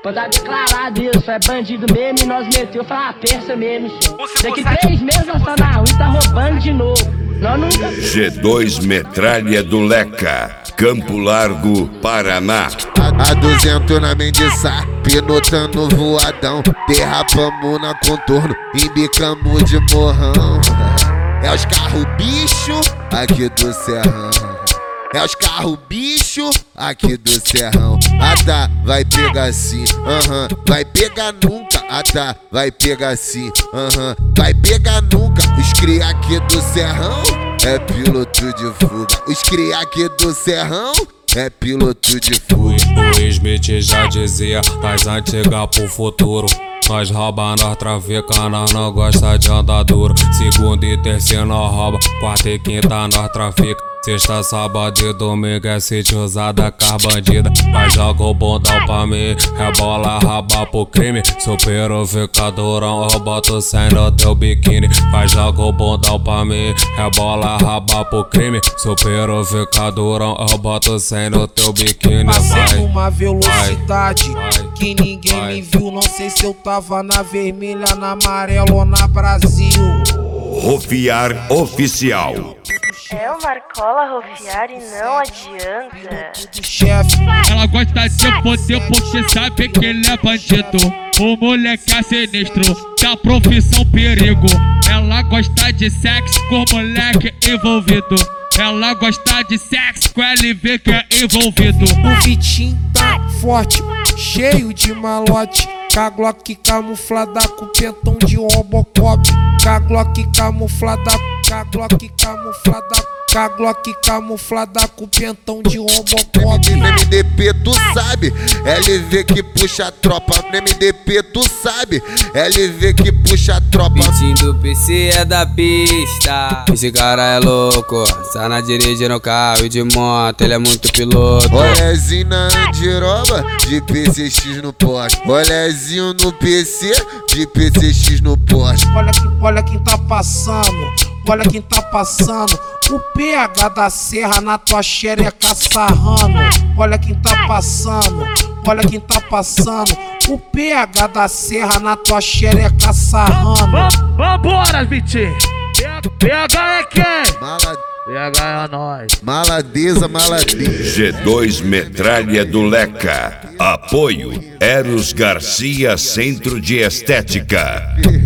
Pô, tá declarado isso, é bandido mesmo e nós meteu, fala a peça mesmo, senhor. Daqui 3 meses nós tá na rua e tá roubando de novo. Nós nunca... G2 Metralha do Leca, Campo Largo, Paraná. A 200 na Mendiçá, pilotando voadão. Derrapamos na contorno, embicamos de morrão. É os carros bicho aqui do Serrão. É os carros bicho aqui do Serrão. Ah tá, vai pegar assim, vai pegar nunca. Ah tá, vai pegar assim, vai pegar nunca. Os cria aqui do Serrão é piloto de fuga. Os cria aqui do Serrão é piloto de fuga. O Smith já dizia, das antigas pro futuro. Nós rouba, nós trafica, nós não gosta de andar duro. Segunda e terceira nós rouba, quarta e quinta nós trafica. Sexta, sábado e domingo é sítio usada com as bandida. Vai joga o bundão pra mim, rebola, raba pro crime. Supero fica durão, eu boto 100 no teu biquíni. Vai joga o bundão pra mim, rebola, raba pro crime. Supero fica durão, eu boto 100 no teu biquíni. Passei numa velocidade que ninguém me viu. Não sei se eu tava na vermelha, na amarela ou na Brasil. Rofiar Oficial. É o Marcola Rofiar e não adianta. Ela gosta de poder porque sabe que ele é bandido. O moleque é sinistro, da profissão perigo. Ela gosta de sexo com moleque envolvido. Ela gosta de sexo com LV que é envolvido. O Vitinho tá forte, cheio de malote. Com a Glock camuflada com pentão de Robocop. Com a Glock camuflada, com a Glock camuflada, com a Glock camuflada com pentão de Robocop. No MDP tu sabe, LV que puxa a tropa. No MDP tu sabe, LV que puxa a tropa. Vitinho do PC é da pista. Esse cara é louco, Sana dirige no carro e de moto, ele é muito piloto. Rolezinho na Andiroba, de PCX no poste. Rolezinho no PC, de PCX no poste. Olha quem tá passando, olha quem tá passando. O PH da serra na tua xereca sarrando. Olha quem tá passando, olha quem tá passando. O PH da serra na tua xereca sarrando. Vambora, Vitinho. PH é quem? PH é nós. Maladeza. G2 Metralha do Leca. Apoio Eros Garcia Centro de Estética.